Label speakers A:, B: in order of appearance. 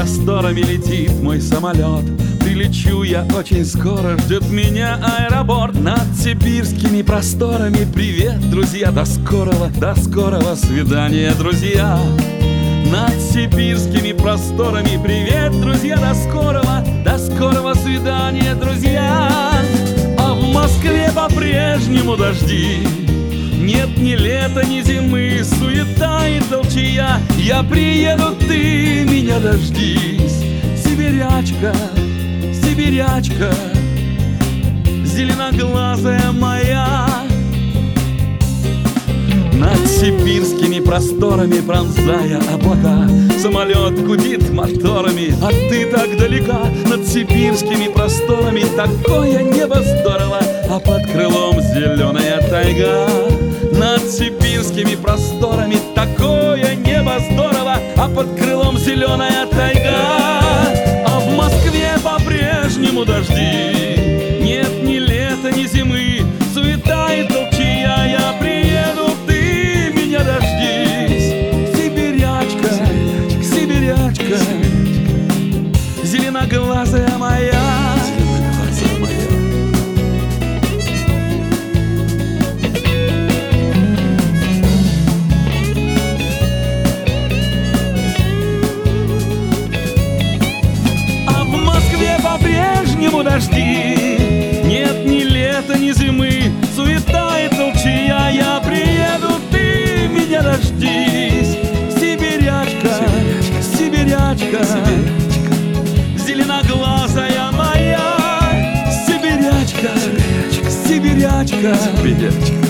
A: просторами летит мой самолет. Прилечу я очень скоро, ждет меня аэропорт. Над сибирскими просторами привет, друзья, до скорого свидания, друзья. Над сибирскими просторами привет, друзья, до скорого свидания, друзья. А в Москве по-прежнему дожди, нет ни лета, ни зимы, суета и толчья. Я приеду, ты меня дождись, сибирячка, сибирячка, зеленоглазая моя. Над сибирскими просторами, пронзая облака, самолет гудит моторами, а ты так далека. Над сибирскими просторами такое небо здорово, а под крылом зеленая тайга. Над сибирскими просторами такое небо здорово, а под крылом зеленая тайга. А в Москве по-прежнему дожди, нет ни лета, ни зимы, суета и толчья. Я приеду, ты меня дождись, сибирячка, сибирячка, зеленоглазая моя. По-прежнему дожди, нет ни лета, ни зимы, суета и толчья. Я приеду, ты меня дождись, сибирячка, сибирячка, зеленоглазая моя. Сибирячка, сибирячка, сибирячка.